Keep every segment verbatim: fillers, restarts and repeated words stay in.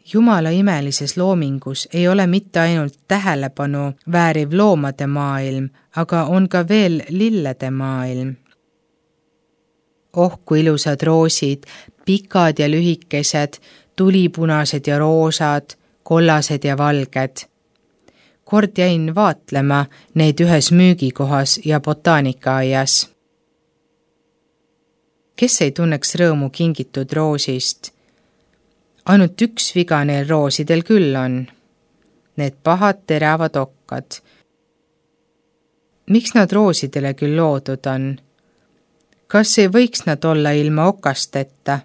Jumala imelises loomingus ei ole mitte ainult tähelepanu vääriv loomade maailm, aga on ka veel lillede maailm. Oh, kui ilusad roosid, pikad ja lühikesed, tulipunased ja roosad, kollased ja valged. Kord jäin vaatlema neid ühes müügikohas ja botaanikaaias. Kes ei tunneks rõõmu kingitud roosist? Ainult üks viga neil roosidel küll on. Need pahad teravad okkad. Miks nad roosidele küll loodud on? Kas ei võiks nad olla ilma okasteta?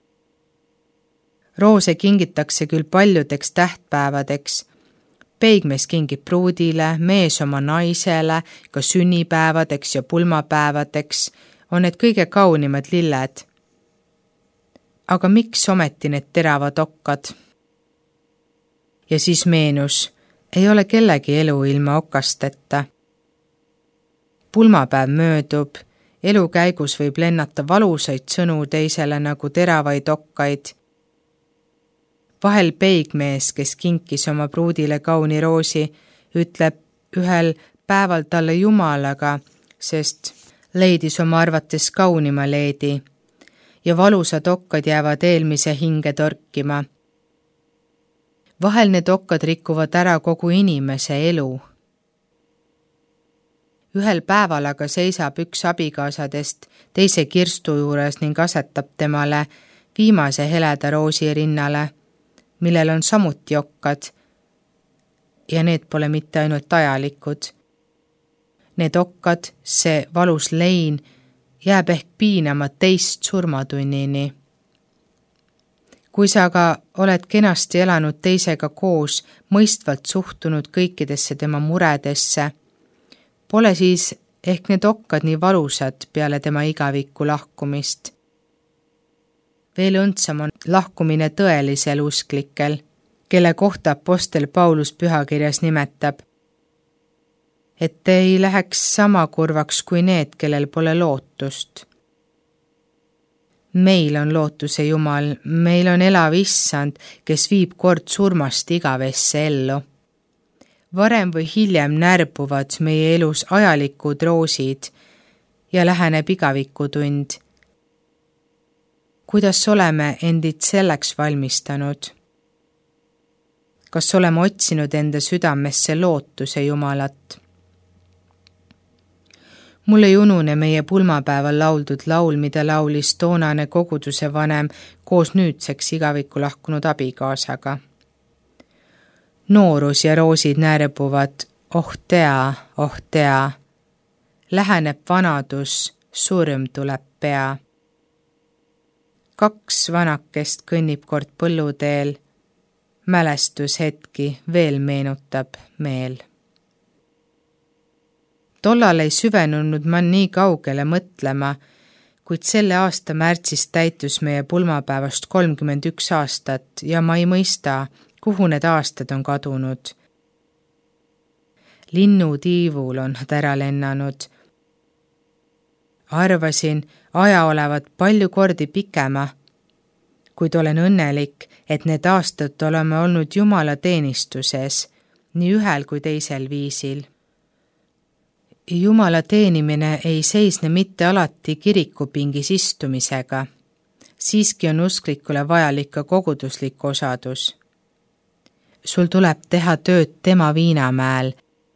Roose kingitakse küll paljudeks tähtpäevadeks. Peigmees kingib pruudile, mees oma naisele, ka sünnipäevadeks ja pulmapäevadeks on need kõige kaunimad lilled. Aga miks ometi need teravad okkad? Ja siis meenus, ei ole kellegi elu ilma okasteta. Pulmapäev möödub, elu käigus võib lennata valusaid sõnu teisele nagu teravaid okkaid. Vahel peigmees, kes kinkis oma pruudile kauni roosi, ütleb ühel päeval talle Jumalaga, sest leidis oma arvates kaunima leedi ja valusad okkad jäävad eelmise hinge torkima. Vahel need okkad rikuvad ära kogu inimese elu. Ühel päeval aga seisab üks abikaasadest teise kirstu juures ning asetab temale viimase heleda roosi rinnale, millel on samuti okkad ja need pole mitte ainult ajalikud. Need okkad, see valus lein, jääb ehk piinama teist surmatunnini. Kui sa aga oled kenasti elanud teisega koos, mõistvalt suhtunud kõikidesse tema muredesse, pole siis ehk need okkad nii valusad peale tema igaviku lahkumist. Veel õndsam on lahkumine tõelisel usklikel, kelle kohta apostel Paulus pühakirjas nimetab, et ei läheks sama kurvaks kui need, kellel pole lootust. Meil on lootuse Jumal, meil on elav issand, kes viib kord surmast igavesse ellu. Varem või hiljem närbuvad meie elus ajalikud roosid ja läheneb igavikutund. Kuidas oleme endid selleks valmistanud? Kas oleme otsinud enda südamesse lootuse Jumalat? Mul ei unune meie pulmapäeval lauldud laul, mida laulis toonane koguduse vanem koos nüüdseks igavikku lahkunud abikaasaga. Noorus ja roosid närbuvad, oh tea, oh tea. Läheneb vanadus, surm tuleb pea. Kaks vanakest kõnnib kord põlluteel, mälestushetki veel meenutab meel. Tollal ei süvenunud ma nii kaugele mõtlema, kuid selle aasta märtsis täitus meie pulmapäevast kolmkümmend üks aastat ja ma ei mõista, kuhu need aastad on kadunud. Linnutiivul on nad ära lennanud. Arvasin, aja olevat palju kordi pikema, kuid olen õnnelik, et need aastad oleme olnud Jumala teenistuses, nii ühel kui teisel viisil. Jumala teenimine ei seisne mitte alati kirikupingis istumisega. Siiski on usklikule vajalik ka koguduslik osadus. Sul tuleb teha tööd tema Viinamäel.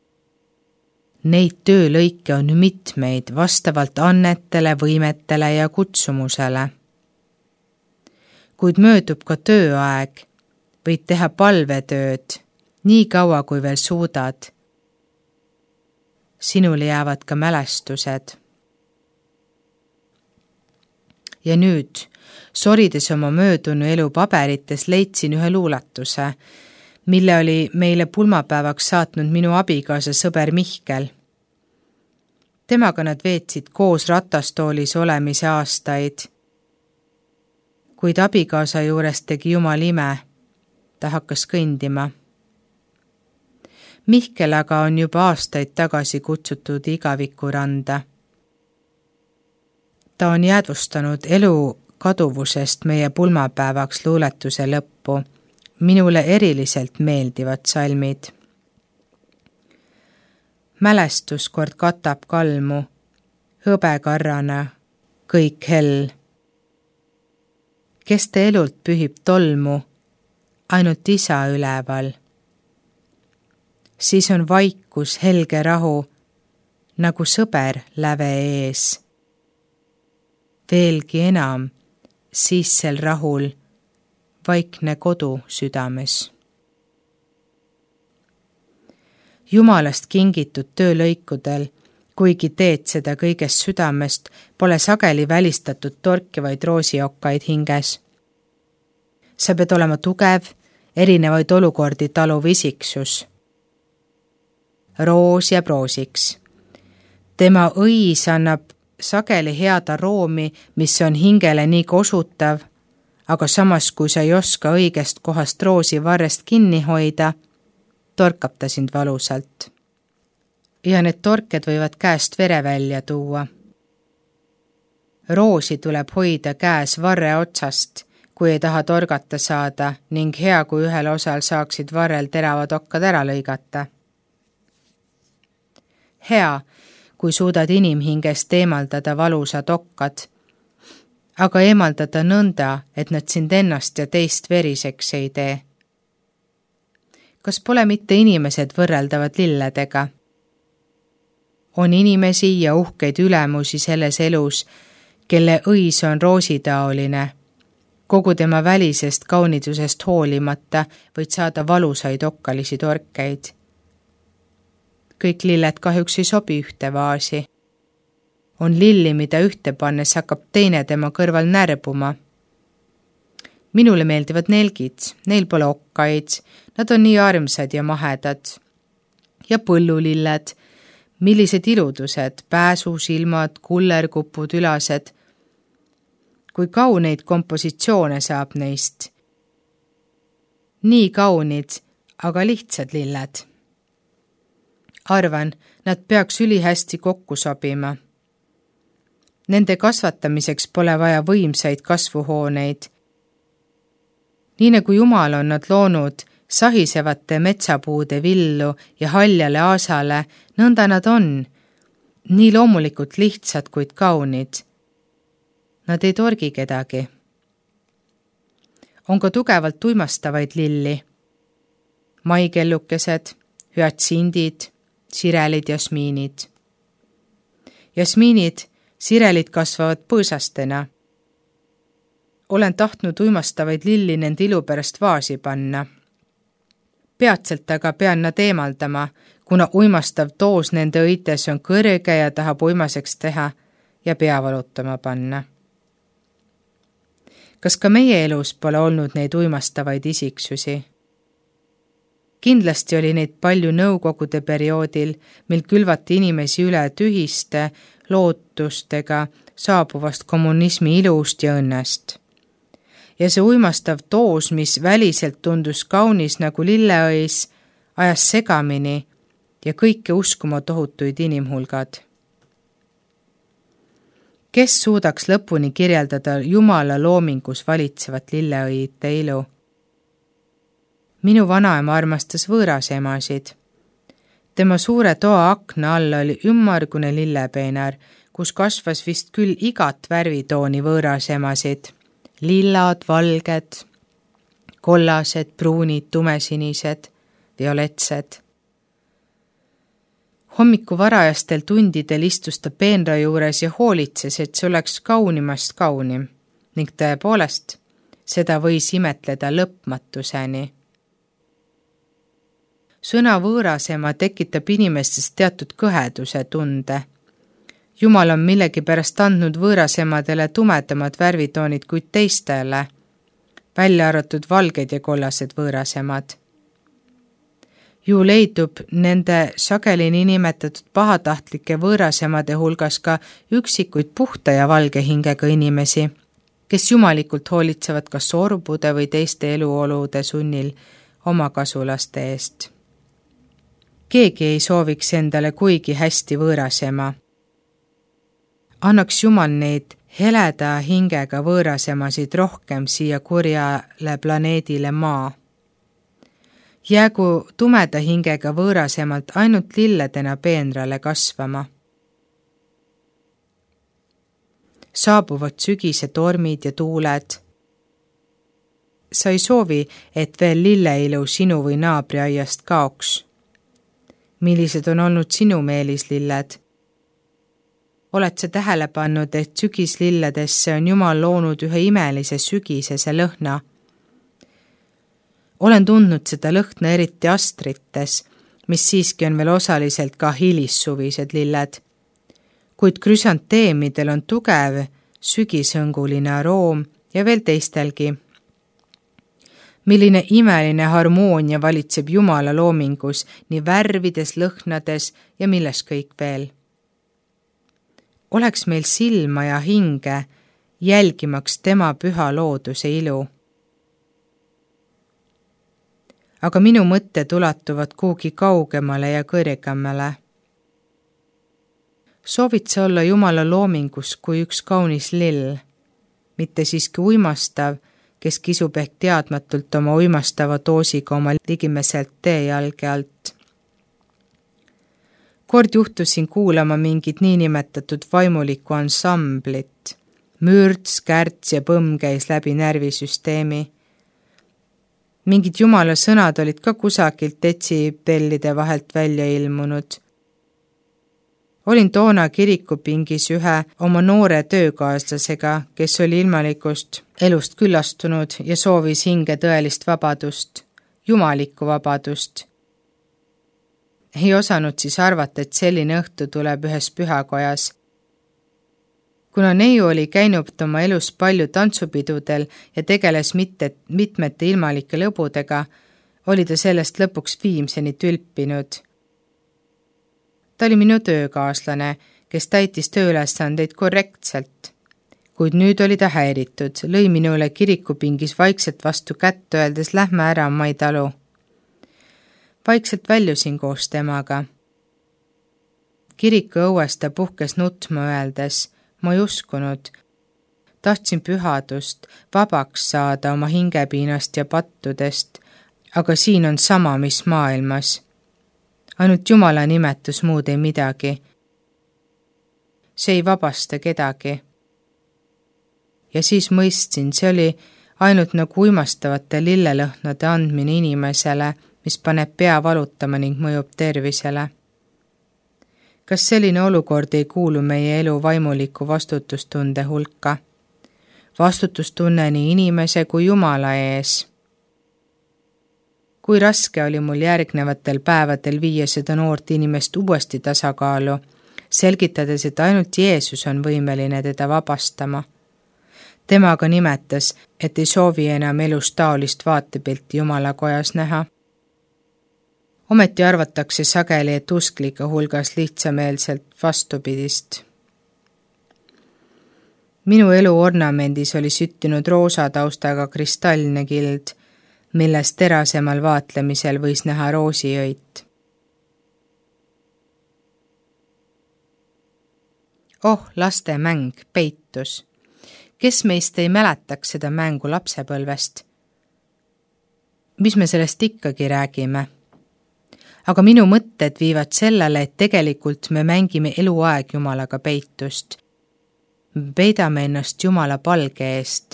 Neid töölõike on mitmeid vastavalt annetele, võimetele ja kutsumusele. Kuid möödub ka tööaeg, võid teha palvetööd, nii kaua kui veel suudad. Sinule jäävad ka mälestused. Ja nüüd, sorides oma möödunu elu paberites, leidsin ühe luulatuse, mille oli meile pulmapäevaks saatnud minu abikaasa sõber Mihkel. Temaga nad veetsid koos ratastoolis olemise aastaid. Kuid abikaasa juures tegi Jumal ime, ta hakkas kõndima. Mihkel aga on juba aastaid tagasi kutsutud igavikuranda. Ta on jäädvustanud elu kaduvusest meie pulmapäevaks luuletuse lõppu, minule eriliselt meeldivad salmid. Mälestus kord katab kalmu, hõbekarrana, kõik hell. Kes te elult pühib tolmu, ainult isa üleval. Siis on vaikus helge rahu, nagu sõber läve ees. Veelgi enam, siis sel rahul vaikne kodu südames. Jumalast kingitud töölõikudel, kuigi teed seda kõigest südamest, pole sageli välistatud torkivaid roosiokkaid hinges. Sa pead olema tugev, erinevaid olukordi taluv isiksus. Roos jääb roosiks. Tema õis annab sageli head aroomi, mis on hingele nii kosutav, aga samas kui sa ei oska õigest kohast roosi varrest kinni hoida, torkab ta sind valusalt. Ja need torked võivad käest vere välja tuua. Roosi tuleb hoida käes varre otsast, kui ei taha torgata saada ning hea, kui ühel osal saaksid varrel teravad okkad ära lõigata. Hea, kui suudad inimhingest eemaldada valusad okkad, aga eemaldada nõnda, et nad sind ennast ja teist veriseks ei tee. Kas pole mitte inimesed võrreldavad lilledega? On inimesi ja uhkeid ülemusi selles elus, kelle õis on roositaoline. Kogu tema välisest kaunidusest hoolimata võid saada valusaid okkalisi torkeid. Kõik lilled kahjuks ei sobi ühte vaasi. On lilli, mida ühte pannes hakkab teine tema kõrval närbuma. Minule meeldivad nelgid, neil pole okkaid, nad on nii armsad ja mahedad. Ja põllulilled, millised iludused, pääsusilmad, kullerkupud, ülased. Kui kauneid kompositsioone saab neist. Nii kaunid, aga lihtsad lilled. Arvan, nad peaks ülihästi kokku sobima. Nende kasvatamiseks pole vaja võimsaid kasvuhooneid. Nii nagu Jumal on nad loonud sahisevate metsapuude villu ja haljale aasale, nõnda nad on, nii loomulikult lihtsad, kuid kaunid. Nad ei torgi kedagi. On ka tugevalt uimastavaid lilli. Maikellukesed, hüatsindid, sirelid, jasmiinid. Jasmiinid, sirelid kasvavad põõsastena. Olen tahtnud uimastavaid lilli nende ilu pärast vaasi panna. Peatselt aga pean nad eemaldama, kuna uimastav toos nende õites on kõrge ja tahab uimaseks teha ja pea valutama panna. Kas ka meie elus pole olnud neid uimastavaid isiksusi? Kindlasti oli neid palju nõukogude perioodil, mil külvati inimesi üle tühiste lootustega saabuvast kommunismi ilust ja õnnest. Ja see uimastav toos, mis väliselt tundus kaunis nagu lilleõis, ajas segamini ja kõike uskuma tohutuid inimhulgad. Kes suudaks lõpuni kirjeldada Jumala loomingus valitsevat lilleõite ilu? Minu vanaema armastas võõrasemasid. Tema suure toa akna all oli ümmargune lillepeenar, kus kasvas vist küll igat värvitooni võõrasemasid. Lillad, valged, kollased, pruunid, tumesinised, violetsed. Hommiku varajastel tundidel istus ta peenra juures ja hoolitses, et see oleks kaunimast kaunim, ning tõepoolest, seda võis imetleda lõpmatuseni. Sõna võõrasema tekitab inimestest teatud kõheduse tunde. Jumal on millegi pärast andnud võõrasemadele tumedamad värvitoonid kui teistele, välja arvatud valged ja kollased võõrasemad. Ju leidub nende sageli nimetatud pahatahtlike võõrasemade hulgas ka üksikuid puhta ja valge hingega inimesi, kes jumalikult hoolitsevad kas orbude või teiste eluolude sunnil oma kasulaste eest. Keegi ei sooviks endale kuigi hästi võõrasema. Annaks Jumal neid heleda hingega võõrasemasid rohkem siia kurjale planeedile maa. Jäägu tumeda hingega võõrasemalt ainult lilledena peenrale kasvama. Saabuvad sügise tormid ja tuuled. Sa ei soovi, et veel lilleilu sinu või naabriaiast kaoks. Millised on olnud sinu meelislilled? Oled sa tähele pannud, et sügislilledesse on Jumal loonud ühe imelise sügisese lõhna? Olen tundnud seda lõhna eriti astrites, mis siiski on veel osaliselt ka hilissuvised lilled. Kuid krüsanteemidel on tugev, sügishõnguline aroom ja veel teistelgi. Milline imeline harmoonia valitseb Jumala loomingus, nii värvides, lõhnades ja milles kõik veel. Oleks meil silma ja hinge, jälgimaks tema püha looduse ilu. Aga minu mõtted ulatuvad kuugi kaugemale ja kõrgemale. Soovid sa olla Jumala loomingus kui üks kaunis lill, mitte siiski uimastav, kes kisub ehk teadmatult oma uimastava doosiga oma ligimeselt teejalge alt. Kord juhtusin kuulama mingit niinimetatud vaimulikku ansamblit. Mürts, kärts ja põmm käis läbi närvisüsteemi. Mingid Jumala sõnad olid ka kusagilt detsibellide vahelt välja ilmunud. Olin toona kirikupingis ühe oma noore töökaaslasega, kes oli ilmalikust elust küllastunud ja soovis hinge tõelist vabadust, jumalikku vabadust. Ei osanud siis arvata, et selline õhtu tuleb ühes pühakojas. Kuna neiu oli käinud oma elus palju tantsupidudel ja tegeles mitte, mitmete ilmalike lõbudega, oli ta sellest lõpuks viimseni tülpinud. Ta oli minu töökaaslane, kes täitis tööülesandeid korrektselt. Kuid nüüd oli ta häiritud, lõi minule kirikupingis vaikselt vastu kätt öeldes lähme ära, ma ei talu. Vaikselt väljusin koos temaga. Kiriku õues ta puhkes nutma öeldes, ma ei uskunud. Tahtsin pühadust, vabaks saada oma hingepiinast ja pattudest, aga siin on sama, mis maailmas. Ainult Jumala nimetus muud ei midagi. See ei vabasta kedagi. Ja siis mõistsin, see oli ainult nagu uimastavate lillelõhnade andmine inimesele, mis paneb pea valutama ning mõjub tervisele. Kas selline olukord ei kuulu meie elu vaimuliku vastutustunde hulka? Vastutustunne nii inimese kui Jumala ees. Kui raske oli mul järgnevatel päevadel viia seda noort inimest uuesti tasakaalu, selgitades, et ainult Jeesus on võimeline teda vabastama. Tema aga nimetas, et ei soovi enam elus taolist vaatepilti Jumala kojas näha. Ometi arvatakse sageli, et usklike hulgas lihtsameelselt vastupidist. Minu elu ornamendis oli süttinud roosa taustaga kristalline kild, millest terasemal vaatlemisel võis näha roosiõit. Oh, laste mäng, peitus. Kes meist ei mäletaks seda mängu lapsepõlvest? Mis me sellest ikkagi räägime? Aga minu mõtted viivad sellele, et tegelikult me mängime eluaeg Jumalaga peitust. Me peidame ennast Jumala palge eest.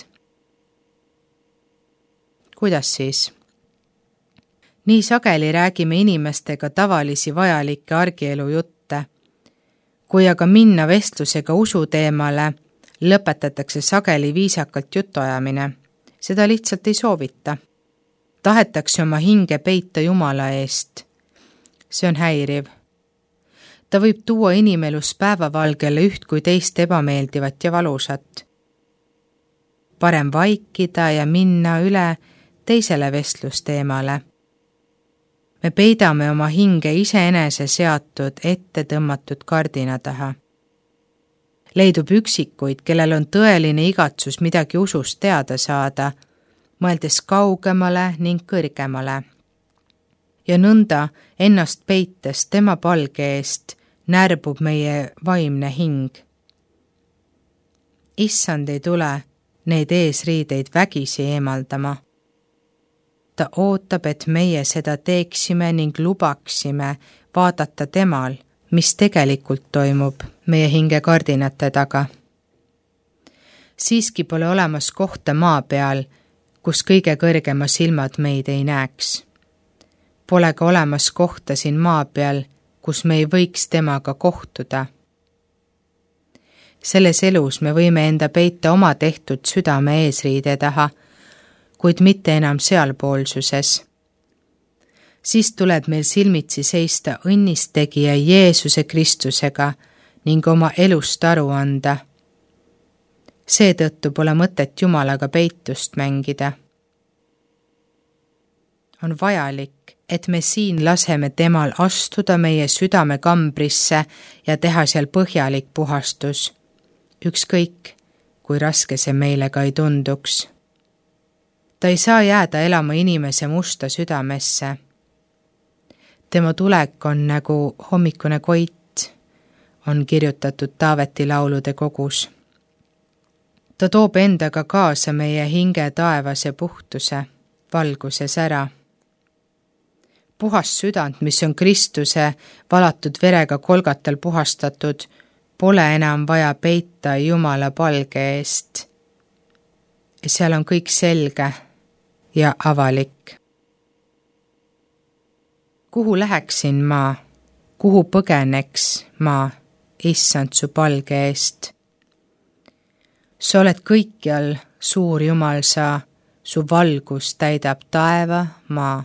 Kuidas siis? Nii sageli räägime inimestega tavalisi vajalikke argielu jutte. Kui aga minna vestlusega usu teemale, lõpetatakse sageli viisakalt jutuajamine. Seda lihtsalt ei soovita. Tahetakse oma hinge peita Jumala eest. See on häiriv. Ta võib tuua inimelus päevavalgele üht kui teist ebameeldivat ja valusat. Parem vaikida ja minna üle teisele vestlusteemale. Me peidame oma hinge iseenese seatud ette tõmmatud kardina taha. Leidub üksikuid, kellel on tõeline igatsus midagi usust teada saada, mõeldes kaugemale ning kõrgemale. Ja nõnda ennast peites tema palge eest närbub meie vaimne hing. Issand ei tule neid eesriideid vägisi eemaldama. ta ootab, et meie seda teeksime ning lubaksime vaadata temal, mis tegelikult toimub meie hingekardinate taga. Siiski pole olemas kohta maa peal, kus kõige kõrgema silmad meid ei näeks. Pole ka olemas kohta siin maa peal, kus me ei võiks temaga kohtuda. Selles elus me võime enda peita oma tehtud südame eesriide taha, kuid mitte enam sealpoolsuses. Siis tuleb meil silmitsi seista õnnistegija Jeesuse Kristusega ning oma elust aru anda. Seetõttu pole mõtet Jumalaga peitust mängida. On vajalik, et me siin laseme temal astuda meie südame kambrisse ja teha seal põhjalik puhastus, ükskõik, kui raske see meile ka ei tunduks. Ta ei saa jääda elama inimese musta südamesse. Tema tulek on nagu hommikune koit, on kirjutatud Taaveti laulude kogus. Ta toob endaga kaasa meie hinge taevase puhtuse, valguse sära. Puhas südant, mis on Kristuse valatud verega kolgatal puhastatud, pole enam vaja peita Jumala palge eest. Seal on kõik selge ja avalik. Kuhu läheksin ma, kuhu põgeneks ma, issand su palge eest? Sa oled kõikjal, suur Jumal sa, su valgus täidab taeva maa.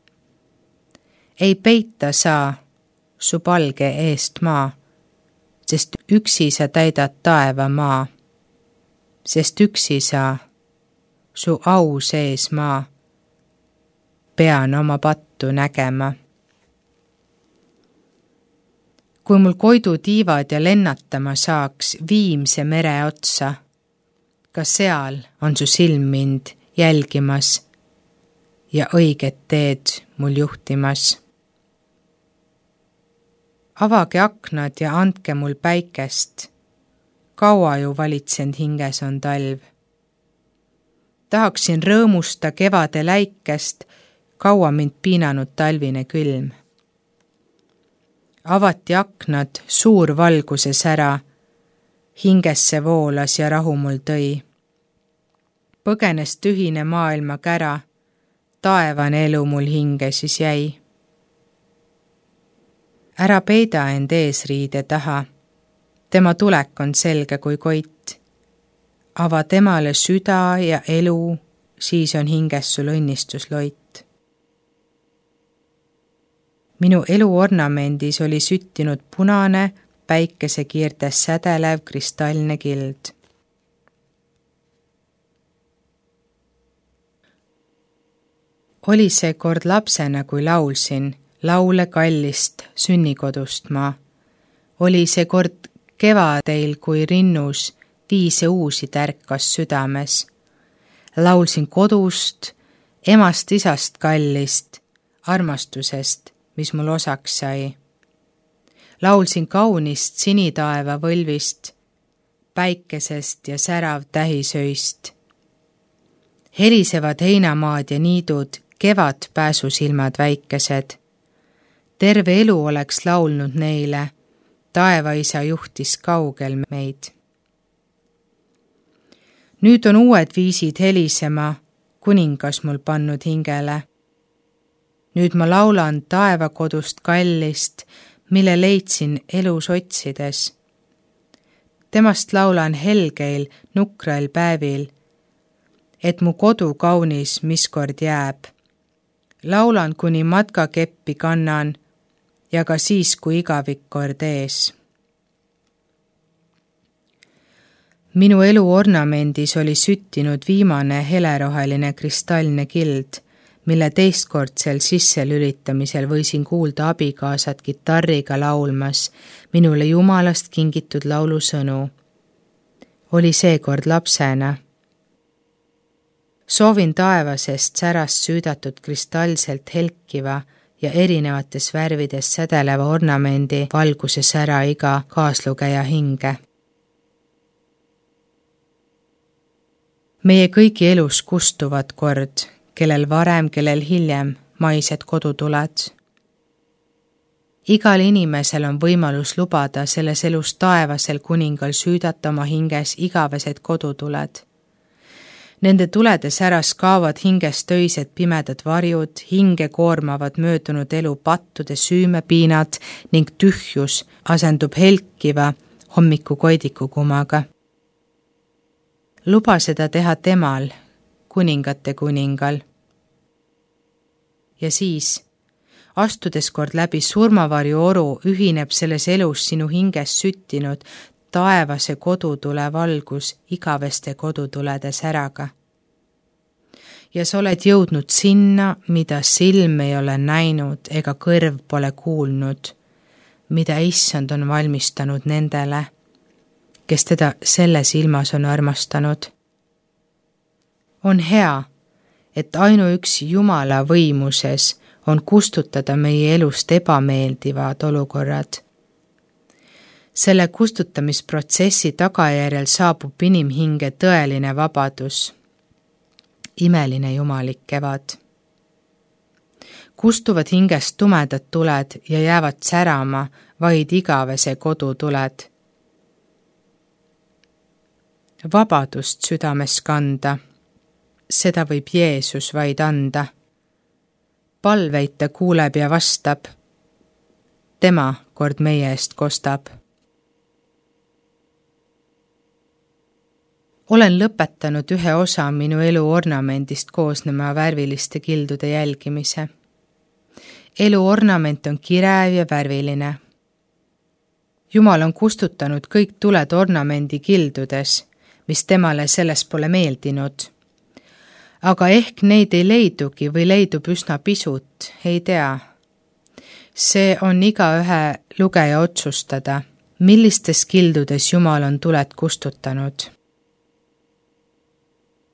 Ei peita sa su palge eest maa, sest üksi sa täidad taeva maa, sest üksi sa, su au sees maa, pean oma pattu nägema. Kui mul koidu tiivad ja lennatama saaks Viimse mere otsa, ka seal on su silm mind jälgimas ja õiget teed mul juhtimas. Avage aknad ja andke mul päikest, kaua ju valitsend hinges on talv. Tahaksin rõõmusta kevade läikest, kaua mind piinanud talvine külm. Avati aknad, suur valguse sära, hingesse voolas ja rahu mul tõi. Põgenes tühine maailma kära, taevane elu mul hinge siis jäi. Ära peida end eesriide taha, tema tulek on selge kui koit. Ava temale süda ja elu, siis on hinges sul õnnistusloit. Minu elu ornamendis oli süttinud punane, päikesekiirtes sädelev kristallne kild. Oli see kord lapsena, kui laulsin, laule kallist sünnikodust ma. Oli see kord kevadeil, kui rinnus viise uusi tärkas südames. Laulsin kodust, emast isast kallist, armastusest, mis mul osaks sai. Laulsin kaunist sinitaeva võlvist, päikesest ja särav tähisöist. Helisevad heinamaad ja niidud, kevad pääsusilmad väikesed. Terve elu oleks laulnud neile, taevaisa juhtis kaugel meid. Nüüd on uued viisid helisema, kuningas mul pannud hingele. Nüüd ma laulan taevakodust kallist, mille leidsin elus otsides. Temast laulan helgeil, nukrail päevil, et mu kodu kaunis miskord jääb. Laulan, kuni matkakeppi kannan ja ka siis, kui igavik kord ees. Minu elu ornamendis oli süttinud viimane heleroheline kristallne kild, mille teistkordsel sisselülitamisel võisin kuulda abikaasat kitarriga laulmas minule Jumalast kingitud laulusõnu. Oli seekord lapsena. Soovin taevasest särast süüdatud kristallselt helkiva ja erinevates värvides sädeleva ornamendi valguse sära iga kaaslugeja hinge. Meie kõigi elus kustuvad kord, kellel varem, kellel hiljem maised kodutuled. Igal inimesel on võimalus lubada selles elus taevasel kuningal süüdata oma hinges igavesed kodutuled. Nende tulede säras kaovad hingest öised pimedad varjud, hinge koormavad möödunud elu pattude süümepiinad ning tühjus asendub helkiva hommikukoidiku kumaga. Luba seda teha temal, kuningate kuningal. Ja siis, astudes kord läbi surmavarju oru, ühineb selles elus sinu hinges süttinud taevase kodutule valgus igaveste kodutulede säraga. Ja sa oled jõudnud sinna, mida silm ei ole näinud ega kõrv pole kuulnud, mida issand on valmistanud nendele, kes teda selles ilmas on armastanud. On hea, et ainuüksi Jumala võimuses on kustutada meie elust ebameeldivad olukorrad. Selle kustutamisprotsessi tagajärjel saabub inimhinge tõeline vabadus, imeline jumalik kevad. Kustuvad hingest tumedad tuled ja jäävad särama vaid igavese kodutuled. Vabadust südames kanda, seda võib Jeesus vaid anda. Palveid ta kuuleb ja vastab. Tema kord meie eest kostab. Olen lõpetanud ühe osa minu elu ornamendist koosnema värviliste kildude jälgimise. Elu ornament on kirev ja värviline. Jumal on kustutanud kõik tuled ornamendi kildudes, mis temale selles pole meeldinud. Aga ehk neid ei leidugi või leidub üsna pisut, ei tea. See on igaühe lugeja otsustada, millistes kildudes Jumal on tuled kustutanud.